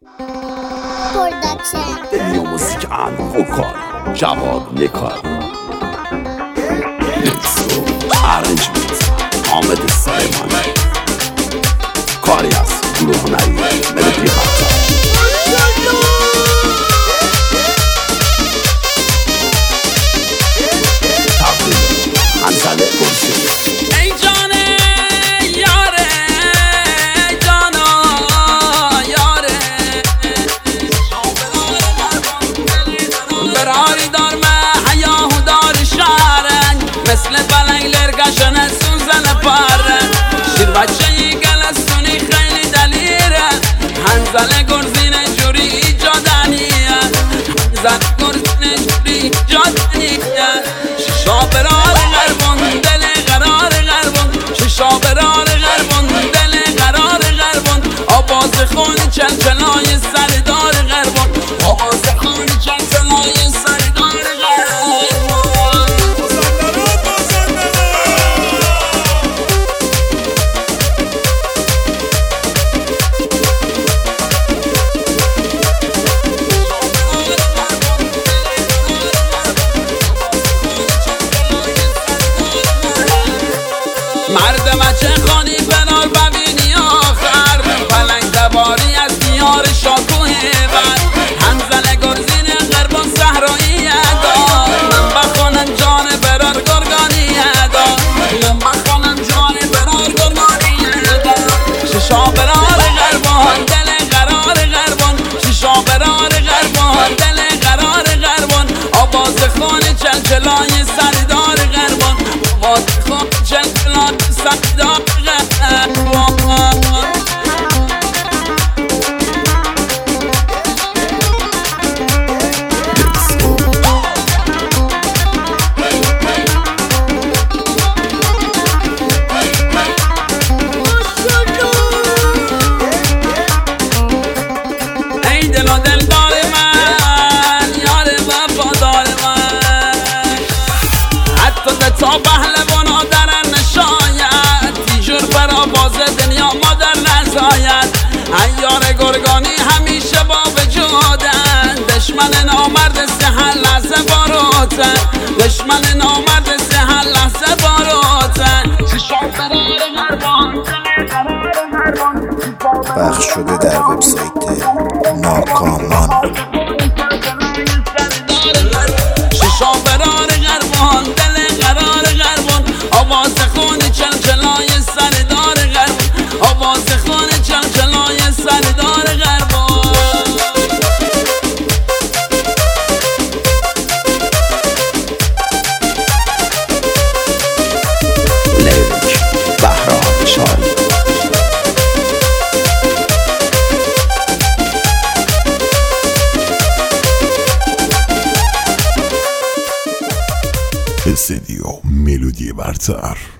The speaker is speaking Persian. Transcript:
دنیا موسیقی وکال جواد نکار ارنجمنت حامد سلیمانی کاری از گروه هنری ملودی برتر تقدیم حنظله گلسوم مثل بلنگلر گشنه سوزن پاره شیر بچه ی گلستونی خیلی دلیره هنزل گرزینه جوری ایجادنیه هنزل گرزینه جوری ایجادنیه شیشا برار غربون دل قرار غربون شیشا برار غربون دل قرار غربون آواز خونی چلچلای سردار غربون آواز خونی چلچلای سردار غربون مرد بچه خانی بنار ببینی آخر پلنگ دواری از دیار شاکوه بر هنزل گرزین غربان صحرایی دار من بخونم جان برار گرگانی دار من بخونم جان برار گرگانی دار شیشا برار غربان دل قرار غربان شیشا برار غربان دل قرار غربان آواز خون چلچلای سردار غربان آواز خون چلچلای سردار غربان ای دل و دلدار من یار وفادار من حتی تا پهلوانا درن نشاید تیجور بر آواز دنیا مادر نزاید ایار گرگانی همیشه با وجودن دشمن نامرد سهل لحظه باروتن دشمن نامرد سهل لحظه باروتن پخش شده در وبسایت ناکامان. شیشا برار غربان دل قرار غربان آواز خون چلچلای سردار غربان آواز خون چلچلای سردار غربان لیریک بهرام شاری استدیو ملودی برتر.